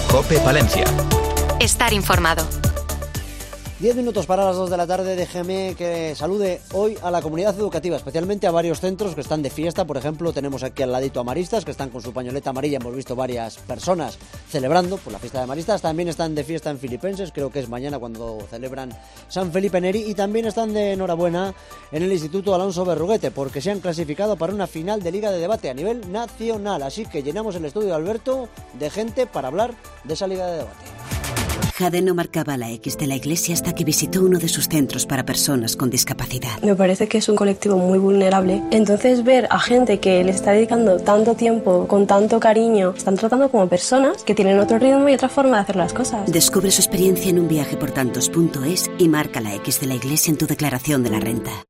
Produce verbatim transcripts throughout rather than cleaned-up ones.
COPE Palencia. Estar informado. Diez minutos para las dos de la tarde, déjeme que salude hoy a la comunidad educativa, especialmente a varios centros que están de fiesta. Por ejemplo, tenemos aquí al ladito a Maristas, que están con su pañoleta amarilla. Hemos visto varias personas celebrando por la fiesta de Maristas. También están de fiesta en Filipenses, creo que es mañana cuando celebran San Felipe Neri. Y también están de enhorabuena en el Instituto Alonso Berruguete, porque se han clasificado para una final de Liga de Debate a nivel nacional. Así que llenamos el estudio de Alberto de gente para hablar de esa Liga de Debate. Jade no marcaba la X de la iglesia hasta que visitó uno de sus centros para personas con discapacidad. Me parece que es un colectivo muy vulnerable. Entonces ver a gente que les está dedicando tanto tiempo, con tanto cariño, están tratando como personas que tienen otro ritmo y otra forma de hacer las cosas. Descubre su experiencia en un viaje por tantos punto es y marca la X de la iglesia en tu declaración de la renta.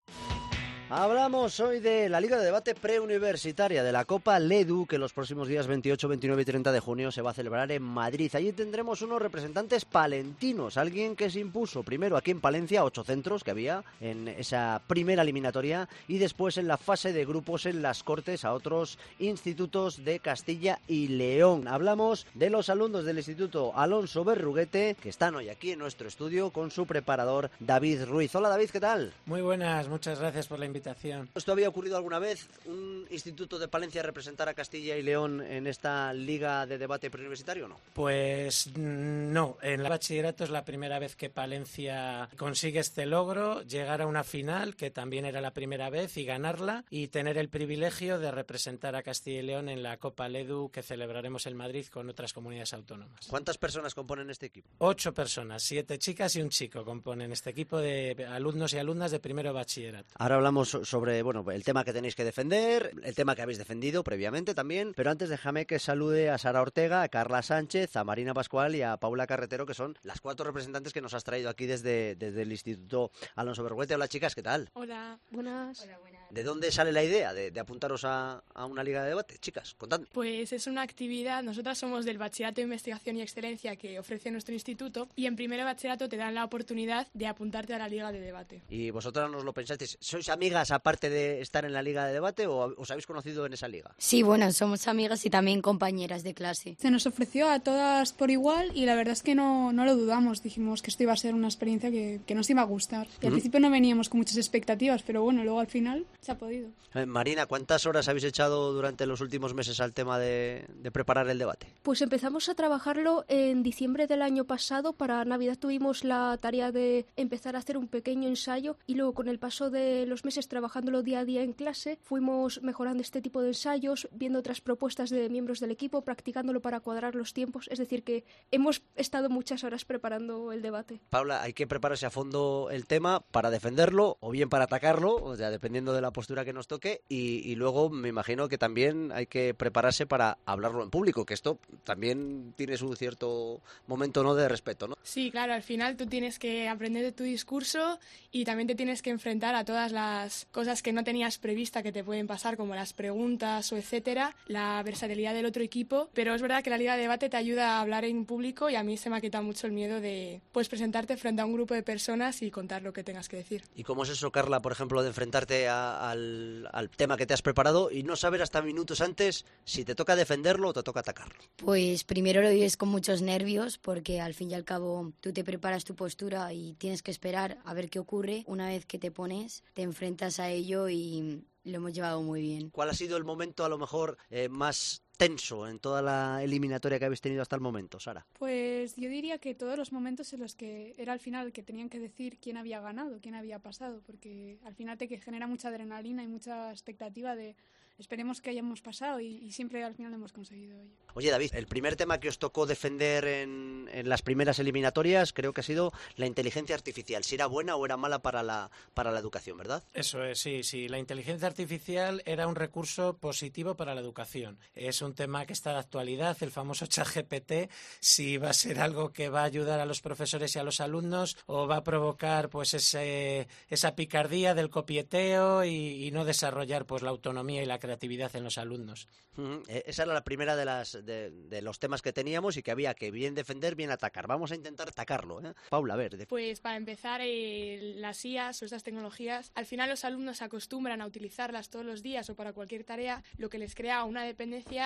Hablamos hoy de la Liga de Debate Preuniversitaria, de la Copa LEDU, que los próximos días veintiocho, veintinueve y treinta de junio se va a celebrar en Madrid. Allí tendremos unos representantes palentinos, alguien que se impuso primero aquí en Palencia, ocho centros que había en esa primera eliminatoria, y después en la fase de grupos en las Cortes a otros institutos de Castilla y León. Hablamos de los alumnos del Instituto Alonso Berruguete, que están hoy aquí en nuestro estudio con su preparador David Ruiz. Hola David, ¿qué tal? Muy buenas, muchas gracias por la invitación. ¿Esto había ocurrido alguna vez? ¿Un instituto de Palencia representar a Castilla y León en esta Liga de Debate Preuniversitario o no? Pues no, en el bachillerato es la primera vez que Palencia consigue este logro, llegar a una final, que también era la primera vez, y ganarla, y tener el privilegio de representar a Castilla y León en la Copa LEDU que celebraremos en Madrid con otras comunidades autónomas. ¿Cuántas personas componen este equipo? Ocho personas, siete chicas y un chico componen este equipo de alumnos y alumnas de primero bachillerato. Ahora hablamos sobre bueno el tema que tenéis que defender, el tema que habéis defendido previamente también, pero antes déjame que salude a Sara Ortega, a Carla Sánchez, a Marina Pascual y a Paula Carretero, que son las cuatro representantes que nos has traído aquí desde, desde el Instituto Alonso Berruguete. Hola chicas, ¿qué tal? Hola, buenas. Hola, buenas. ¿De dónde sale la idea de, de apuntaros a, a una liga de debate? Chicas, contadme. Pues es una actividad, nosotras somos del Bachillerato de Investigación y Excelencia que ofrece nuestro instituto, y en primero bachillerato te dan la oportunidad de apuntarte a la liga de debate. ¿Y vosotras nos lo pensasteis? ¿Sois amigas aparte de estar en la liga de debate o os habéis conocido en esa liga? Sí, bueno, somos amigas y también compañeras de clase. Se nos ofreció a todas por igual y la verdad es que no, no lo dudamos. Dijimos que esto iba a ser una experiencia que, que nos iba a gustar. Y al uh-huh. principio no veníamos con muchas expectativas, pero bueno, luego al final se ha podido. Eh, Marina, ¿cuántas horas habéis echado durante los últimos meses al tema de, de preparar el debate? Pues empezamos a trabajarlo en diciembre del año pasado. Para Navidad tuvimos la tarea de empezar a hacer un pequeño ensayo y luego con el paso de los meses trabajándolo día a día en clase, fuimos mejorando este tipo de ensayos, viendo otras propuestas de miembros del equipo, practicándolo para cuadrar los tiempos. Es decir, que hemos estado muchas horas preparando el debate. Paula, hay que prepararse a fondo el tema para defenderlo o bien para atacarlo, o sea, dependiendo de la postura que nos toque, y, y luego me imagino que también hay que prepararse para hablarlo en público, que esto también tiene su cierto momento, ¿no?, de respeto, ¿no? Sí, claro, al final tú tienes que aprender de tu discurso y también te tienes que enfrentar a todas las cosas que no tenías prevista que te pueden pasar, como las preguntas o etcétera, la versatilidad del otro equipo, pero es verdad que la Liga de Debate te ayuda a hablar en público y a mí se me ha quitado mucho el miedo de pues presentarte frente a un grupo de personas y contar lo que tengas que decir. ¿Y cómo es eso, Carla, por ejemplo, de enfrentarte a, al, al tema que te has preparado y no saber hasta minutos antes si te toca defenderlo o te toca atacarlo? Pues primero lo vives con muchos nervios porque al fin y al cabo tú te preparas tu postura y tienes que esperar a ver qué ocurre. Una vez que te pones, te enfrentas a ello y lo hemos llevado muy bien. ¿Cuál ha sido el momento a lo mejor eh, más tenso en toda la eliminatoria que habéis tenido hasta el momento, Sara? Pues yo diría que todos los momentos en los que era al final que tenían que decir quién había ganado, quién había pasado, porque al final te genera mucha adrenalina y mucha expectativa de esperemos que hayamos pasado y, y siempre al final lo hemos conseguido ello. Oye, David, el primer tema que os tocó defender en, en las primeras eliminatorias creo que ha sido la inteligencia artificial, si era buena o era mala para la, para la educación, ¿verdad? Eso es, sí, sí. La inteligencia artificial era un recurso positivo para la educación. Es un tema que está de actualidad, el famoso ChatGPT, si va a ser algo que va a ayudar a los profesores y a los alumnos o va a provocar pues ese, esa picardía del copieteo y, y no desarrollar pues la autonomía y la creatividad en los alumnos. Uh-huh. Esa era la primera de las de, de los temas que teníamos y que había que bien defender, bien atacar. Vamos a intentar atacarlo, ¿eh? Paula, a ver. De... Pues para empezar, eh, las I As o estas tecnologías, al final los alumnos se acostumbran a utilizarlas todos los días o para cualquier tarea, lo que les crea una dependencia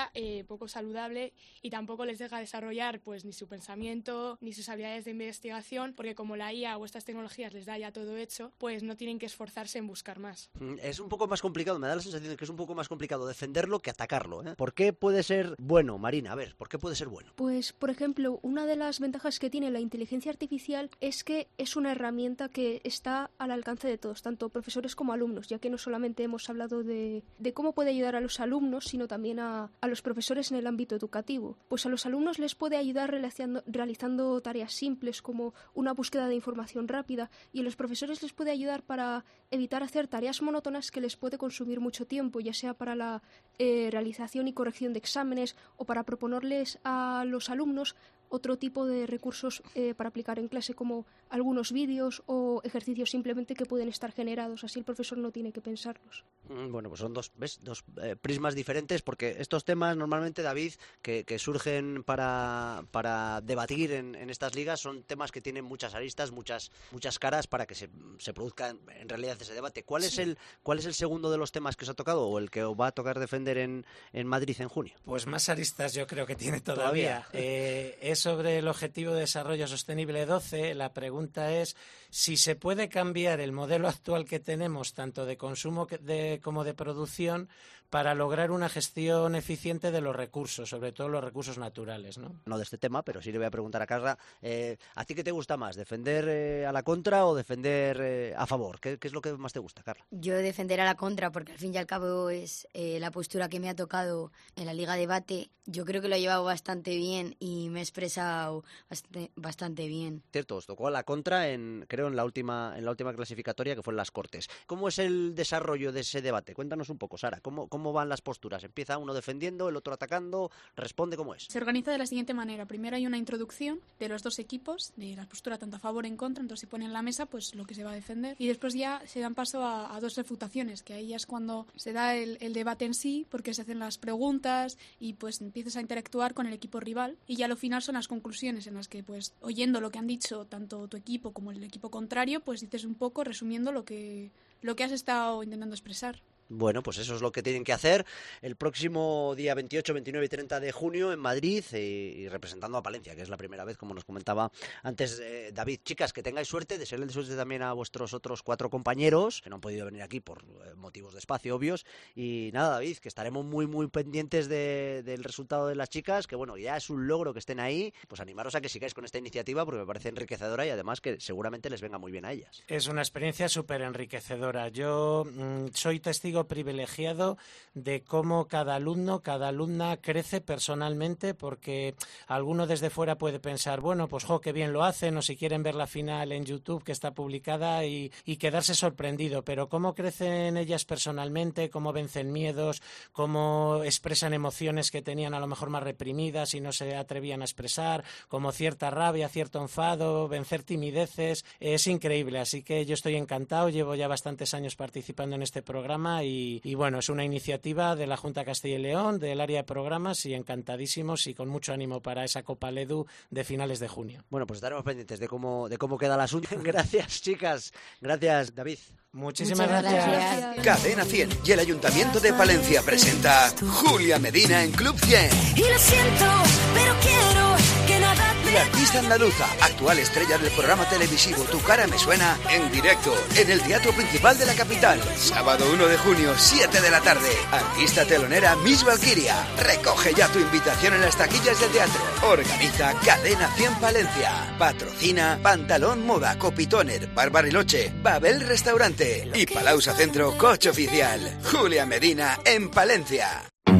vida eh, poco saludable y tampoco les deja desarrollar pues ni su pensamiento ni sus habilidades de investigación, porque como la I A o estas tecnologías les da ya todo hecho, pues no tienen que esforzarse en buscar más. Es un poco más complicado, me da la sensación de que es un poco más complicado defenderlo que atacarlo, ¿eh? ¿Por qué puede ser bueno, Marina? A ver, ¿por qué puede ser bueno? Pues, por ejemplo, una de las ventajas que tiene la inteligencia artificial es que es una herramienta que está al alcance de todos, tanto profesores como alumnos, ya que no solamente hemos hablado de, de cómo puede ayudar a los alumnos, sino también a, a los profesores en el ámbito educativo. Pues a los alumnos les puede ayudar realizando, realizando tareas simples como una búsqueda de información rápida, y a los profesores les puede ayudar para evitar hacer tareas monótonas que les puede consumir mucho tiempo, ya sea para la eh, realización y corrección de exámenes o para proponerles a los alumnos otro tipo de recursos eh, para aplicar en clase, como algunos vídeos o ejercicios simplemente que pueden estar generados, así el profesor no tiene que pensarlos. Bueno, pues son dos, ¿ves? dos eh, prismas diferentes, porque estos temas normalmente, David, que, que surgen para, para debatir en, en estas ligas, son temas que tienen muchas aristas, muchas muchas caras para que se, se produzca en, en realidad ese debate. ¿Cuál sí. es el cuál es el segundo de los temas que os ha tocado o el que os va a tocar defender en, en Madrid en junio? Pues más aristas yo creo que tiene todavía. ¿Todavía? Eh, es sobre el Objetivo de Desarrollo Sostenible doce. La pregunta es si se puede cambiar el modelo actual que tenemos, tanto de consumo de, como de producción, para lograr una gestión eficiente de los recursos, sobre todo los recursos naturales, ¿no? No de este tema, pero sí le voy a preguntar a Carla, eh, ¿a ti qué te gusta más? ¿Defender eh, a la contra o defender eh, a favor? ¿Qué, ¿Qué es lo que más te gusta, Carla? Yo defender a la contra, porque al fin y al cabo es eh, la postura que me ha tocado en la Liga Debate. Yo creo que lo he llevado bastante bien y me he expresado bastante, bastante bien. Cierto, os tocó a la contra, en creo en la última en la última clasificatoria, que fue en las Cortes. ¿Cómo es el desarrollo de ese debate? Cuéntanos un poco, Sara. ¿Cómo, cómo van las posturas? ¿Empieza uno defendiendo, el otro atacando? ¿Responde? ¿Cómo es? Se organiza de la siguiente manera. Primero hay una introducción de los dos equipos, de la postura tanto a favor o en contra, entonces se pone en la mesa pues lo que se va a defender. Y después ya se dan paso a, a dos refutaciones, que ahí ya es cuando se da el, el debate en sí, porque se hacen las preguntas y pues empiezas a interactuar con el equipo rival. Y ya lo final son las conclusiones, en las que pues oyendo lo que han dicho tanto tu equipo como el equipo contrario, pues dices un poco resumiendo lo que, lo que has estado intentando expresar. Bueno, pues eso es lo que tienen que hacer el próximo día veintiocho, veintinueve y treinta de junio en Madrid y, y representando a Palencia, que es la primera vez, como nos comentaba antes eh, David. Chicas, que tengáis suerte, desearles suerte también a vuestros otros cuatro compañeros que no han podido venir aquí por eh, motivos de espacio obvios. Y nada, David, que estaremos muy muy pendientes de, del resultado de las chicas, que bueno, ya es un logro que estén ahí. Pues animaros a que sigáis con esta iniciativa porque me parece enriquecedora y además que seguramente les venga muy bien a ellas. Es una experiencia súper enriquecedora. Yo mmm, soy testigo privilegiado de cómo cada alumno, cada alumna crece personalmente, porque alguno desde fuera puede pensar, bueno, pues jo, qué bien lo hacen, o si quieren ver la final en YouTube que está publicada y, y quedarse sorprendido, pero cómo crecen ellas personalmente, cómo vencen miedos, cómo expresan emociones que tenían a lo mejor más reprimidas y no se atrevían a expresar, como cierta rabia, cierto enfado, vencer timideces, es increíble, así que yo estoy encantado, llevo ya bastantes años participando en este programa y, y bueno, es una iniciativa de la Junta de Castilla y León, del área de programas, y encantadísimos y con mucho ánimo para esa Copa Ledu de finales de junio. Bueno, pues estaremos pendientes de cómo, de cómo queda el asunto. Gracias, chicas. Gracias, David. Muchísimas gracias. gracias. Cadena cien y el Ayuntamiento de Palencia presenta Julia Medina en Club cien. Y lo siento, pero quiero que nada te... La artista andaluza, actual estrella del programa televisivo Tu cara me suena, en directo, en el Teatro Principal de la capital. Sábado uno de junio, siete de la tarde. Artista telonera Miss Valkyria. Recoge ya tu invitación en las taquillas del teatro. Organiza Cadena cien Palencia. Patrocina Pantalón Moda, Copitoner, Barbariloche, Babel Restaurante y Palausa Centro, Coche Oficial. Julia Medina en Palencia.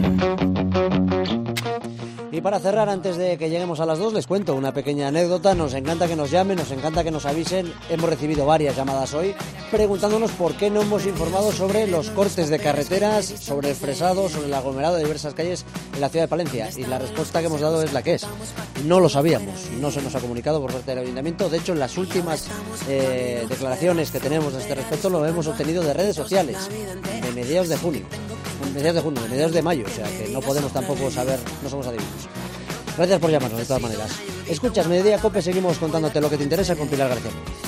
Y para cerrar, antes de que lleguemos a las dos, les cuento una pequeña anécdota. Nos encanta que nos llamen, nos encanta que nos avisen. Hemos recibido varias llamadas hoy preguntándonos por qué no hemos informado sobre los cortes de carreteras, sobre el fresado, sobre el aglomerado de diversas calles en la ciudad de Palencia. Y la respuesta que hemos dado es la que es. No lo sabíamos, no se nos ha comunicado por parte del Ayuntamiento. De hecho, en las últimas eh, declaraciones que tenemos a este respecto lo hemos obtenido de redes sociales, de mediados de junio. mediados de junio, de mediados de mayo, o sea que no podemos tampoco saber, no somos adivinos. Gracias por llamarnos de todas maneras. Escuchas Mediodía Cope, seguimos contándote lo que te interesa con Pilar García.